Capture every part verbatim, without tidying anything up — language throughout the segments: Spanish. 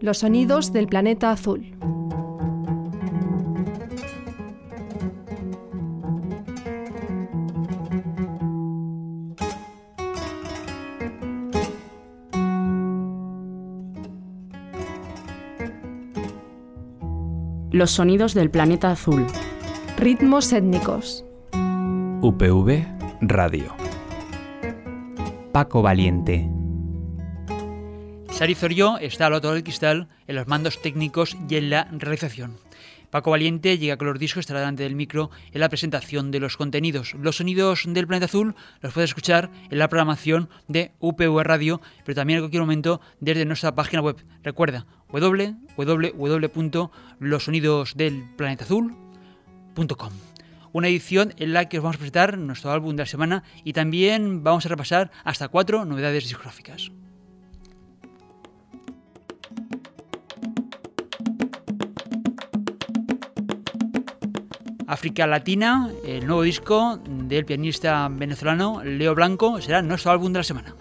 Los sonidos del planeta azul. Los sonidos del planeta azul. Ritmos étnicos. U P V Radio. Paco Valiente. Sari Zorió está al otro lado del cristal, en los mandos técnicos y en la realización. Paco Valiente llega con los discos, estará delante del micro en la presentación de los contenidos. Los sonidos del planeta azul los puedes escuchar en la programación de U P V Radio, pero también en cualquier momento desde nuestra página web. Recuerda, doble u doble u doble u punto los sonidos del planeta azul punto com. Una edición en la que os vamos a presentar nuestro álbum de la semana y también vamos a repasar hasta cuatro novedades discográficas. África Latina, el nuevo disco del pianista venezolano Leo Blanco, será nuestro álbum de la semana.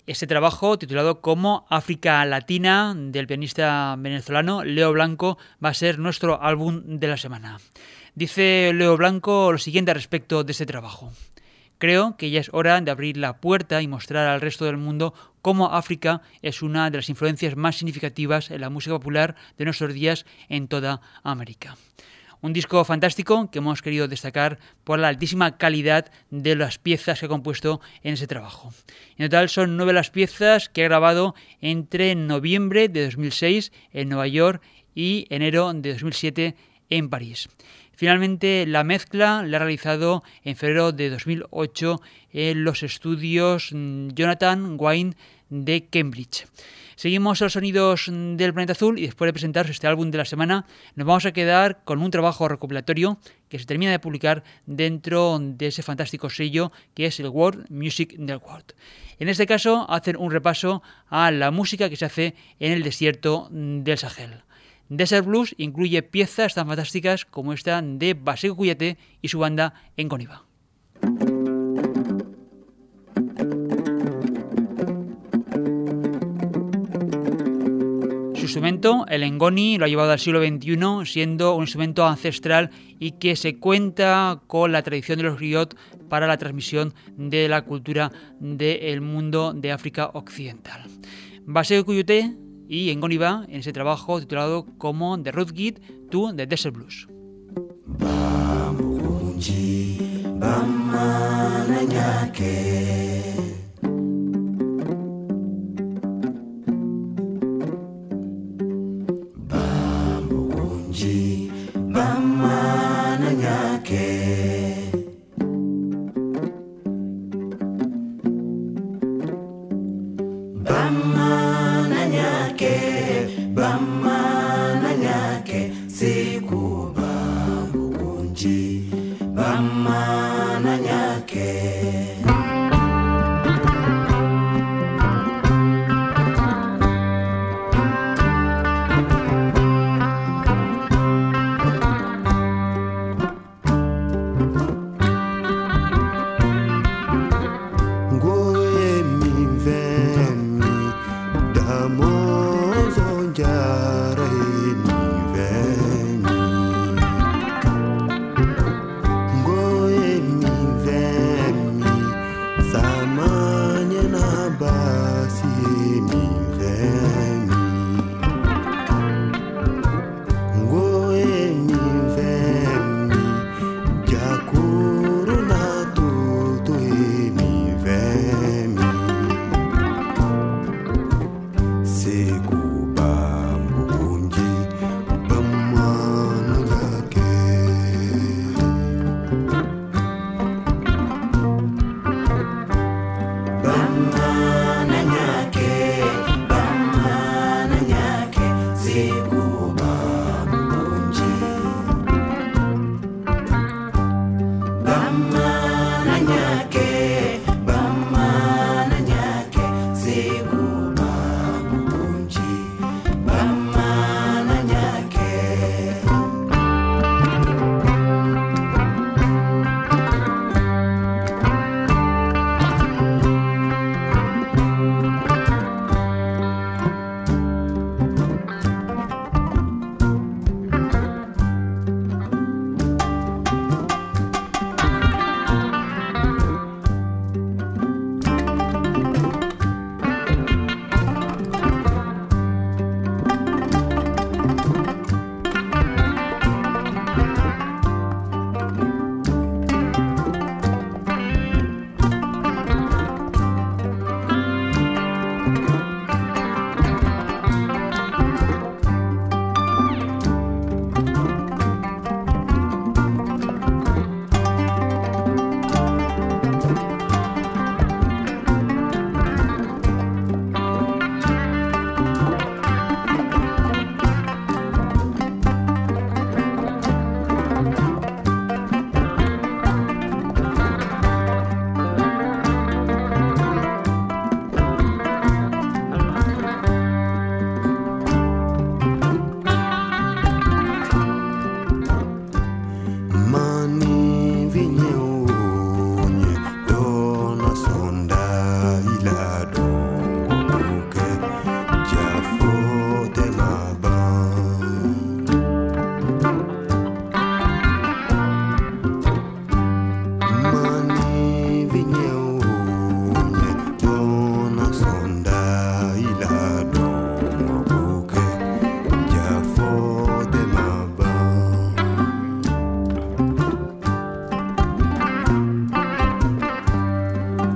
Este trabajo, titulado como África Latina, del pianista venezolano Leo Blanco, va a ser nuestro álbum de la semana. Dice Leo Blanco lo siguiente al respecto de este trabajo. Creo que ya es hora de abrir la puerta y mostrar al resto del mundo cómo África es una de las influencias más significativas en la música popular de nuestros días en toda América. Un disco fantástico que hemos querido destacar por la altísima calidad de las piezas que ha compuesto en ese trabajo. En total son nueve las piezas que ha grabado entre noviembre de dos mil seis en Nueva York y enero de dos mil siete en París. Finalmente la mezcla la ha realizado en febrero de dos mil ocho en los estudios Jonathan Wine de Cambridge. Seguimos a los sonidos del Planeta Azul y después de presentaros este álbum de la semana nos vamos a quedar con un trabajo recopilatorio que se termina de publicar dentro de ese fantástico sello que es el World Music Network. En este caso hacen un repaso a la música que se hace en el desierto del Sahel. Desert Blues incluye piezas tan fantásticas como esta de Bassekou Kouyaté y su banda Ngoniba. Su instrumento, el ngoni, lo ha llevado al siglo veintiuno, siendo un instrumento ancestral y que se cuenta con la tradición de los griots para la transmisión de la cultura del mundo de África Occidental. Bassekou Kouyaté y Ngoniba en ese trabajo titulado como The Road Guide to the Desert Blues.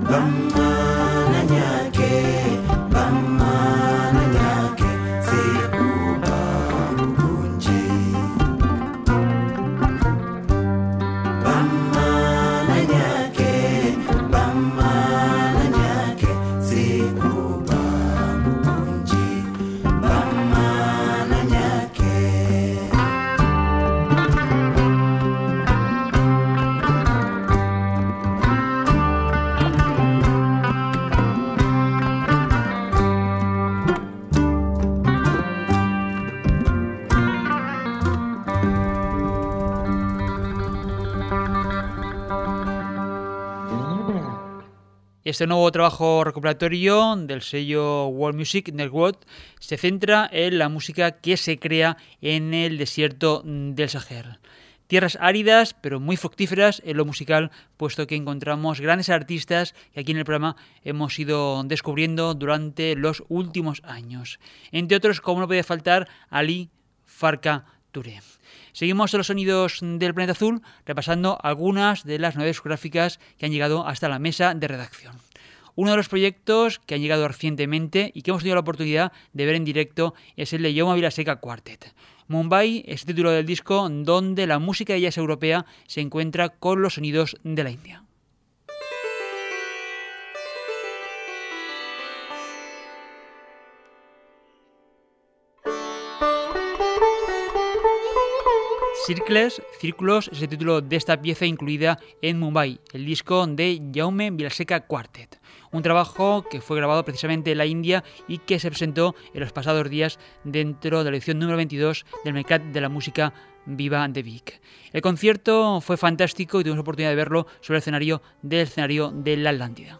Este nuevo trabajo recopilatorio del sello World Music Network se centra en la música que se crea en el desierto del Sahel. Tierras áridas, pero muy fructíferas en lo musical, puesto que encontramos grandes artistas que aquí en el programa hemos ido descubriendo durante los últimos años. Entre otros, como no podía faltar, Ali Farka Touré. Seguimos en los sonidos del Planeta Azul, repasando algunas de las novedades gráficas que han llegado hasta la mesa de redacción. Uno de los proyectos que han llegado recientemente y que hemos tenido la oportunidad de ver en directo es el de Jaume Vilaseca Quartet. Mumbai es el título del disco donde la música de jazz europea se encuentra con los sonidos de la India. Circles, Círculos, es el título de esta pieza incluida en Mumbai, el disco de Jaume Vilaseca Quartet. Un trabajo que fue grabado precisamente en la India y que se presentó en los pasados días dentro de la edición número veintidós del Mercat de la Música Viva de Vic. El concierto fue fantástico y tuvimos la oportunidad de verlo sobre el escenario del escenario de la Atlántida.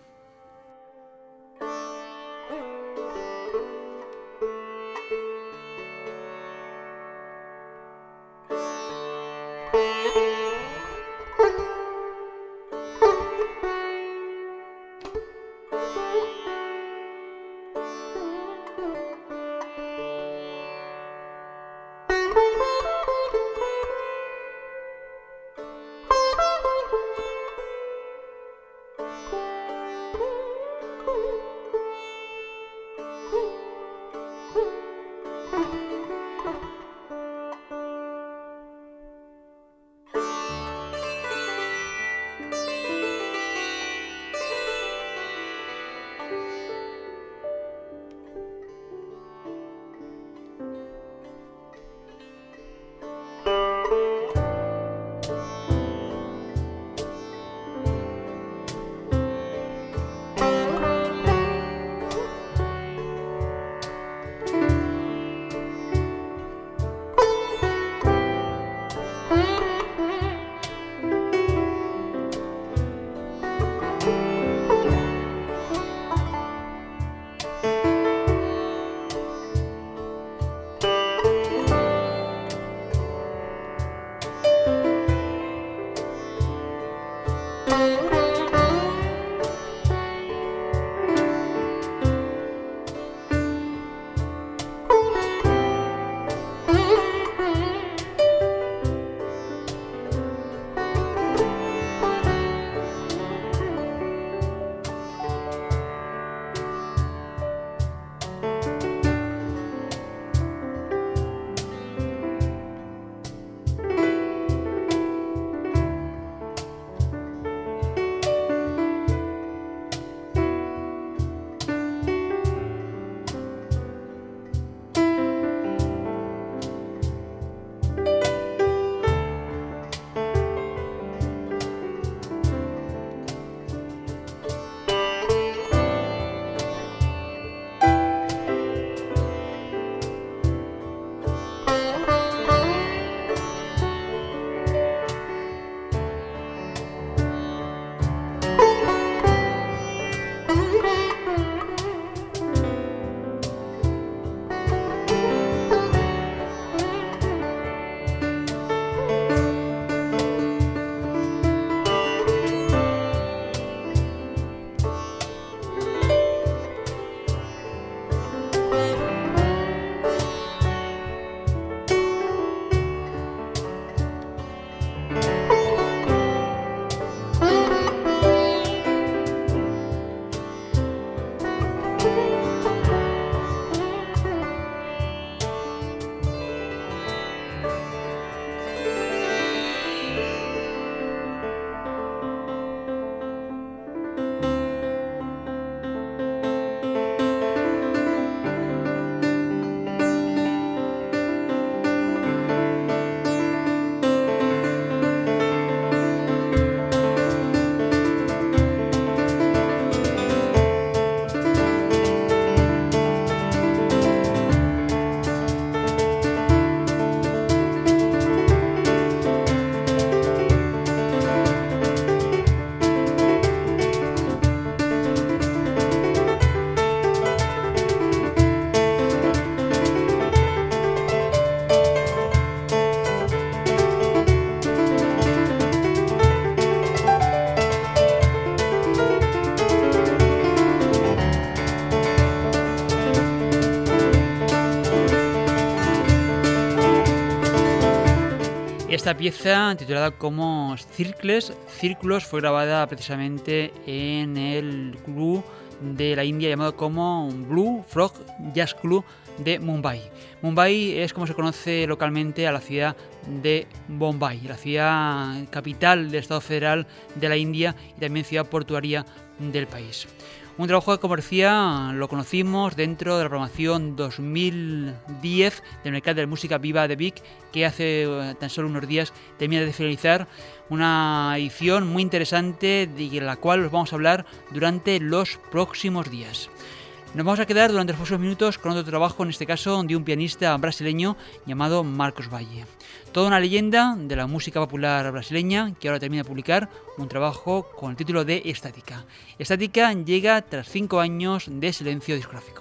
Esta pieza, titulada como Circles, Círculos, fue grabada precisamente en el club de la India llamado como Blue Frog Jazz Club de Mumbai. Mumbai es como se conoce localmente a la ciudad de Bombay, la ciudad capital del Estado Federal de la India y también ciudad portuaria del país. Un trabajo que, como decía, lo conocimos dentro de la programación dos mil diez del Mercat de la Música Viva de Vic, que hace tan solo unos días termina de finalizar una edición muy interesante de la cual os vamos a hablar durante los próximos días. Nos vamos a quedar durante los próximos minutos con otro trabajo, en este caso de un pianista brasileño llamado Marcos Valle. Toda una leyenda de la música popular brasileña que ahora termina de publicar un trabajo con el título de Estática. Estática llega tras cinco años de silencio discográfico.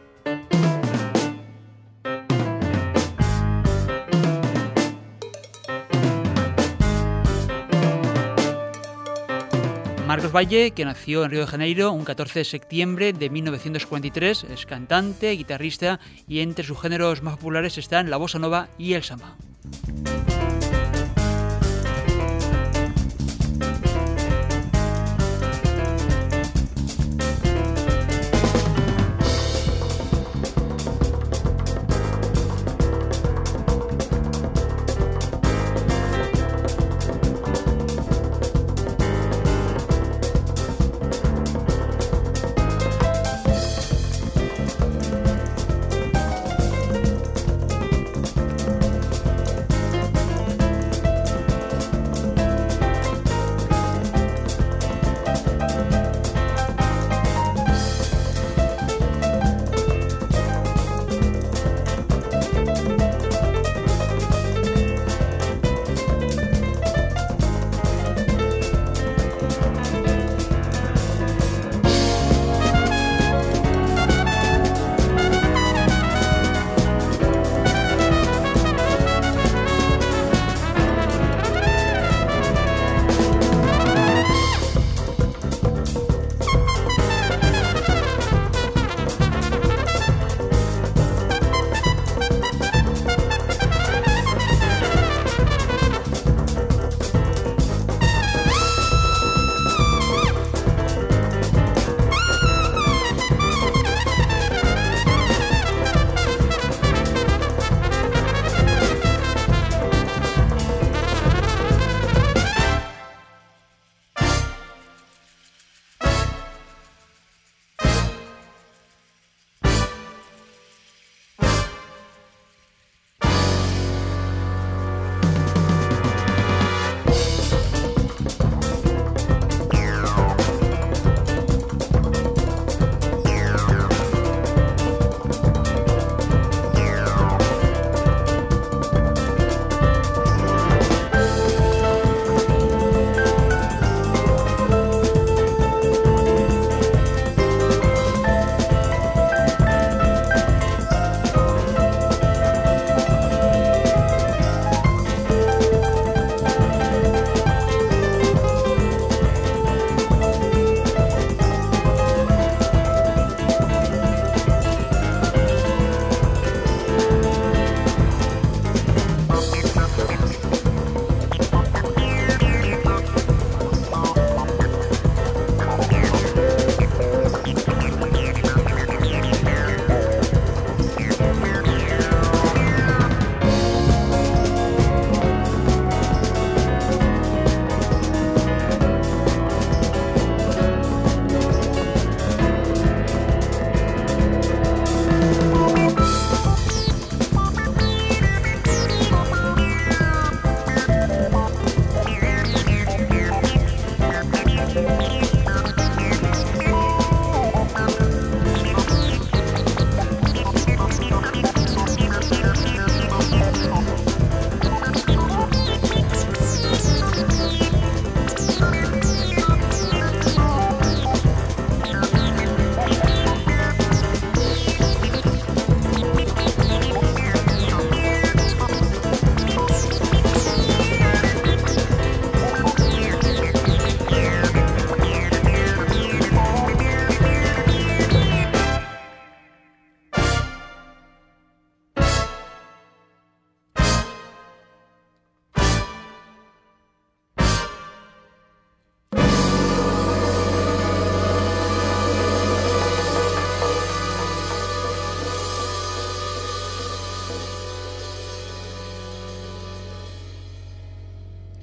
Marcos Valle, que nació en Río de Janeiro un catorce de septiembre de mil novecientos cuarenta y tres, es cantante, guitarrista y entre sus géneros más populares están la bossa nova y el samba.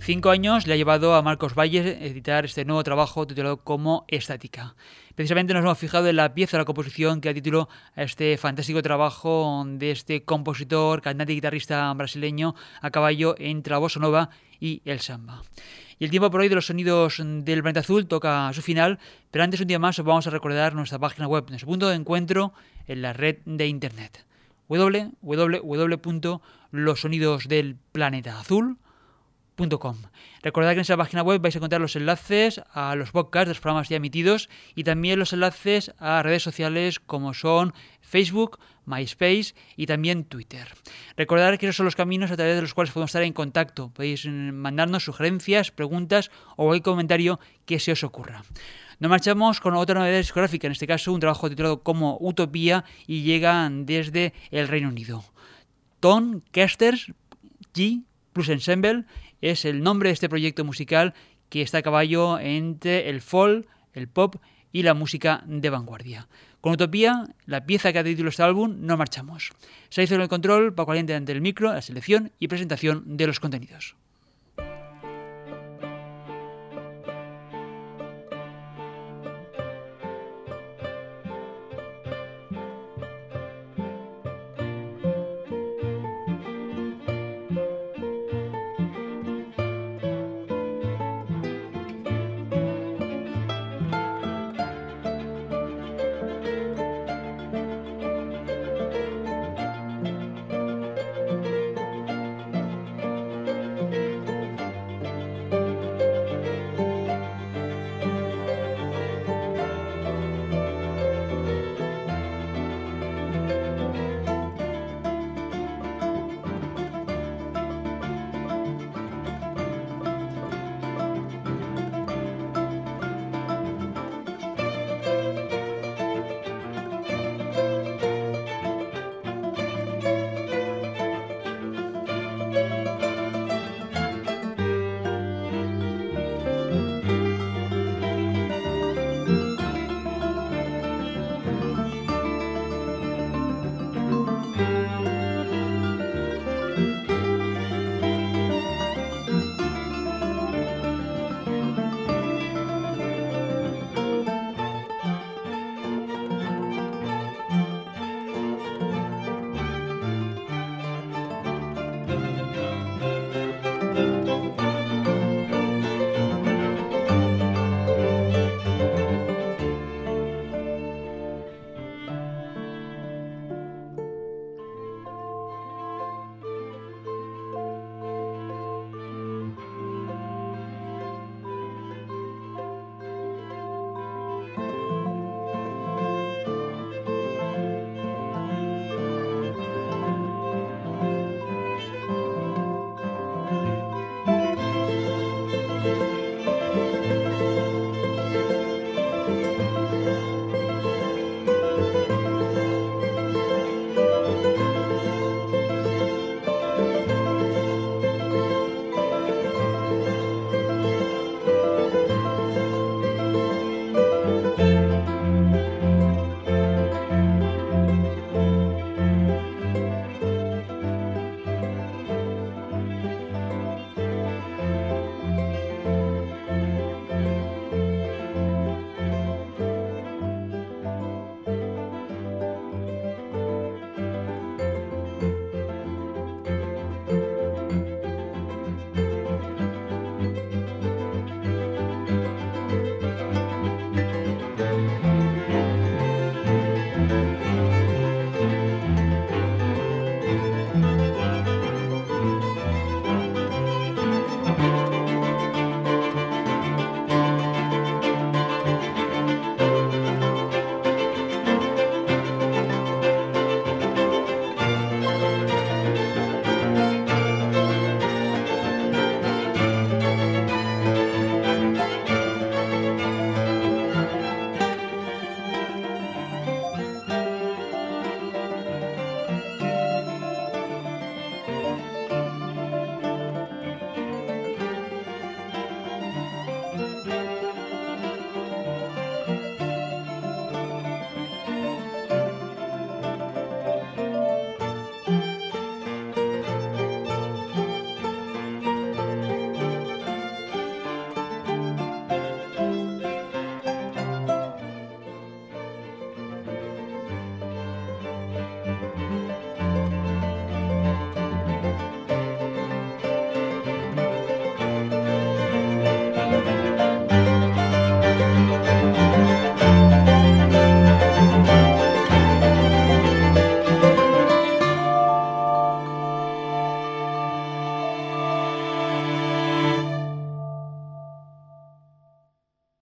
Cinco años le ha llevado a Marcos Valles editar este nuevo trabajo titulado como Estática. Precisamente nos hemos fijado en la pieza, la composición que da título a este fantástico trabajo de este compositor, cantante y guitarrista brasileño a caballo entre la bossa nova y el samba. Y el tiempo por hoy de los sonidos del planeta azul toca a su final, pero antes un día más os vamos a recordar nuestra página web, nuestro punto de encuentro en la red de internet, doble u doble u doble u punto los sonidos del planeta azul punto com. Recordad que en esa página web vais a encontrar los enlaces a los podcasts de los programas ya emitidos y también los enlaces a redes sociales como son Facebook, MySpace y también Twitter. Recordad que esos son los caminos a través de los cuales podemos estar en contacto. Podéis mandarnos sugerencias, preguntas o cualquier comentario que se os ocurra. Nos marchamos con otra novedad discográfica, en este caso un trabajo titulado como Utopía y llega desde el Reino Unido. Ton Kesters G Plus Ensemble es el nombre de este proyecto musical que está a caballo entre el folk, el pop y la música de vanguardia. Con Utopía, la pieza que ha título este álbum, nos marchamos. Se hizo en el control, Paco Valiente ante el micro, la selección y presentación de los contenidos.